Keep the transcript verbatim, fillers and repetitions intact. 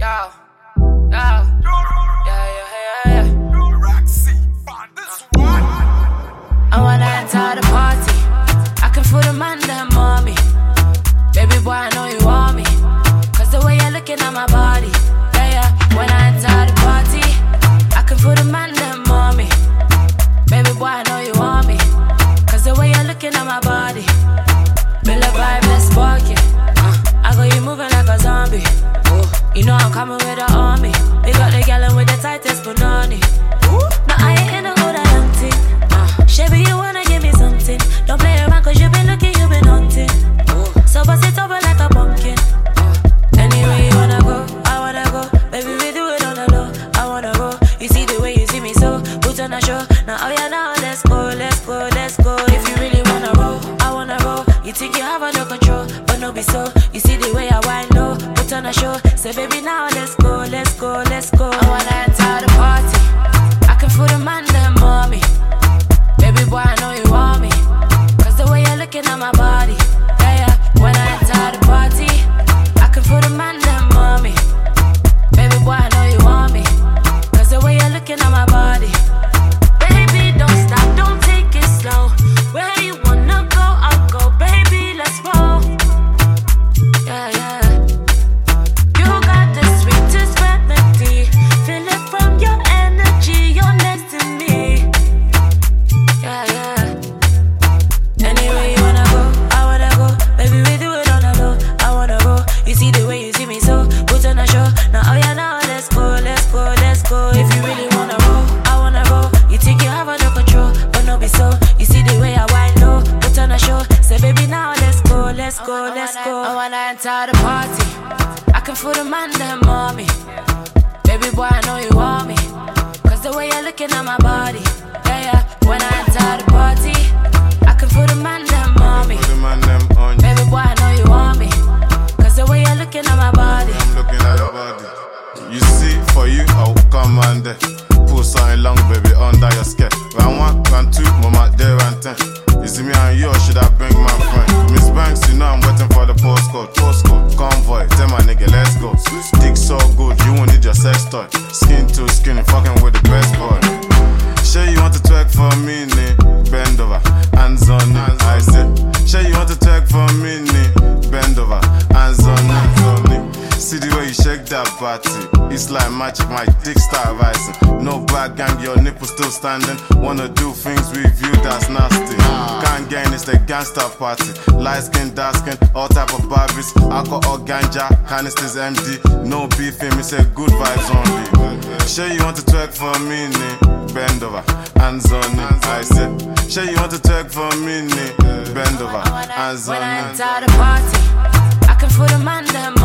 Yo, yo, yeah, yeah, yeah, yeah. I wanna enter the party. I can feel the man them on me. Baby boy, I know you want me. Cause the way you're looking at my body. Yeah, yeah. When I enter the party, I can feel the man them on me. Baby boy, I know you want me. Cause the way you're looking at my body. Build a vibe, let's spark it. uh, I got you moving like a zombie. Ooh. You know I'm coming with the army. We got the gallon with the tightest banana. Now I ain't in the hood, I don't think. uh, Shabby, you wanna give me something. Don't play around cause you been looking, you been hunting. Ooh. So bust it over like a pumpkin. uh, Anyway you wanna go, I wanna go. Baby we do it on the low, I wanna go. You see the way you see me so, put on a show. Now oh yeah now let's go, let's go, let's go. If you really wanna roll, I wanna roll. You think you have no control, but no be so. You see the way I wind low, put on a show. Say baby now let's go, let's go, let's go. I wanna enter the party. I can feel the man them on me. Baby boy I know you want me. Cause the way you're looking at my body. Yeah, yeah. When I enter the party, I can feel the man them on me. Baby boy I know you want me. Cause the way you're looking at my body. Baby don't stop, don't take it slow. Where you wanna go, I'll go. Baby let's roll. Yeah, yeah. You got the sweetest remedy. Feel it from your energy, you're next to me. Yeah, yeah. Anyway you wanna go, I wanna go. Baby we do it on the low, I wanna go. You see the way you see me so, put on a show. Now oh yeah now let's go, let's go, let's go. If you really wanna roll, I wanna roll. You think you have no control, but no be so. You see the way I wind low, put on a show. Say baby now let's go, let's go, let's go. I wanna enter the party. I can feel the man them on me. Baby boy I know you want me. Cause the way you're looking at my body. Yeah, yeah. When I enter the party, I can feel the man them on me. Baby boy I know you want me. Cause the way you're looking at my body. I'm looking at your body. You see, for you I'll come and there. Pull something long baby under your skirt. Round one, round two, mama there and ten. You see me and you, or should I bring my friend? Miss Banks, you know I'm waiting for the postcode. Postcode, convoy, tell my nigga, let's go. Dick so good, you won't need your sex toy. Skin to skin, fucking with the best boy. Sure you want to twerk for me, ne? Bend over, hands on it, I said. Sure you want to twerk for me, ne? Bend over, hands on it. See the way you shake that body. It's like magic, my dick start rising. No bad gang, your nipple still standing. Wanna do things with you, that's nasty. Can't gain, it's the gangster party. Light skin, dark skin, all type of Barbies. Alcohol, ganja, canisters empty. No beefing, me say good vibes only. Sure you want to twerk for me, ne? Bend over, hands on it, I said. Sure you want to twerk for me, ne? Bend over, hands on it. When I enter the party, I can feel the man them